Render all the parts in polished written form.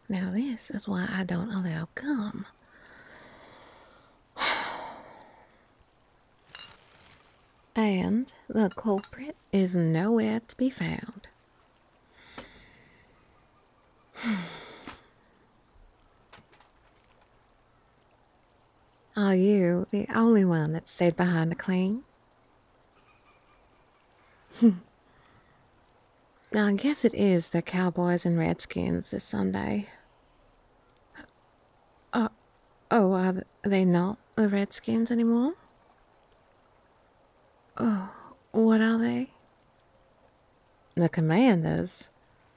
Now this is why I don't allow gum. And the culprit is nowhere to be found. Are you the only one that stayed behind to clean? I guess it is the Cowboys and Redskins this Sunday. Uh, oh, are they not the Redskins anymore? Oh, what are they? The Commanders?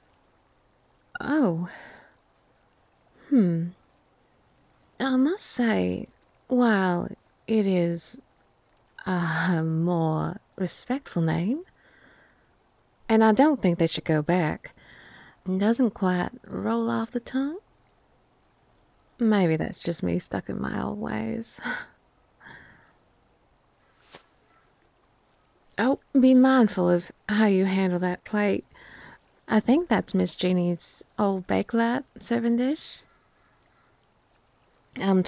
Oh, hmm. I must say, while it is a more respectful name, and I don't think they should go back, it doesn't quite roll off the tongue. Maybe that's just me stuck in my old ways. Oh, be mindful of how you handle that plate. I think that's Miss Jeannie's old Bakelite serving dish. I'm